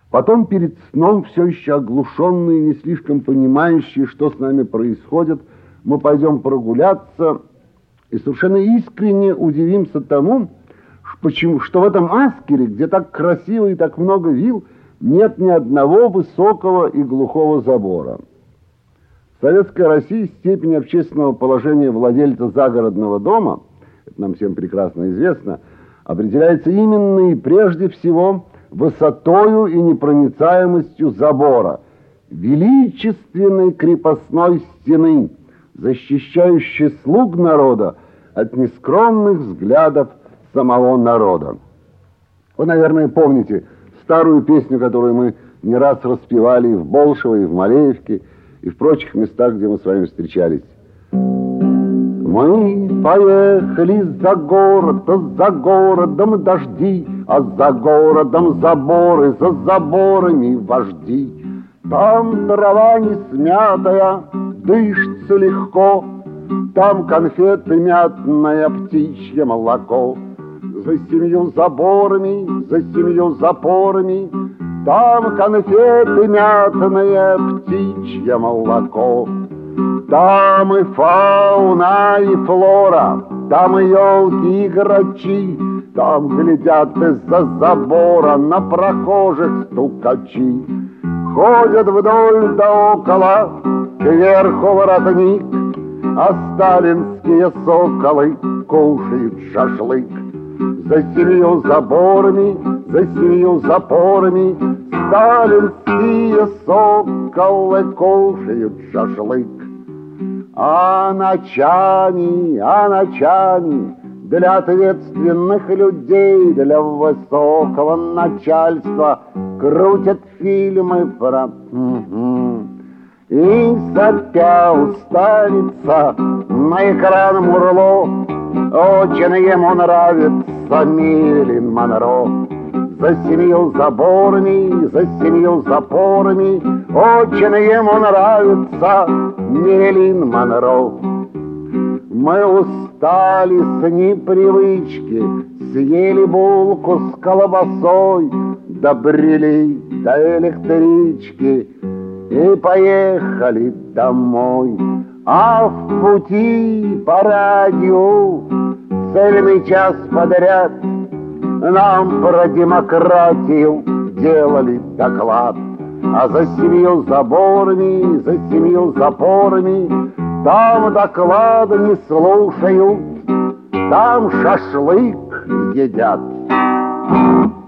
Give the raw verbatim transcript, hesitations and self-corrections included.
Потом перед сном, все еще оглушенные, не слишком понимающие, что с нами происходит, мы пойдем прогуляться и совершенно искренне удивимся тому, почему, что в этом Аскере, где так красиво и так много вилл, нет ни одного высокого и глухого забора. В Советской России степень общественного положения владельца загородного дома, это нам всем прекрасно известно, определяется именно и прежде всего высотою и непроницаемостью забора, величественной крепостной стены, защищающей слуг народа от нескромных взглядов самого народа. Вы, наверное, помните старую песню, которую мы не раз распевали и в Болшево, и в Малеевке, и в прочих местах, где мы с вами встречались. Мы поехали за город, а за городом дожди, а за городом заборы, за заборами вожди. Там трава не смятая, дышится легко, там конфеты мятное, птичье молоко. За семью заборами, за семью запорами, там конфеты мятное, птичье молоко. Там и фауна, и флора, там и елки, и грачи, там глядят из-за забора на прохожих стукачи. Ходят вдоль да около, кверху воротник, а сталинские соколы кушают шашлык. За семью заборами, за семью запорами, сталинские соколы кушают шашлык. А ночами, а ночами для ответственных людей, для высокого начальства крутят фильмы про... И сопя уставится на экран Мурло. Очень ему нравится Мерлин Монро. За семью заборами, за семью запорами очень ему нравится Мерлин Монро. Мы устали с непривычки, съели булку с колбасой, добрели до электрички и поехали домой. А в пути по радио цельный час подряд нам про демократию делали доклад. А за семью заборами, за семью запорами там доклады не слушают, там шашлык едят.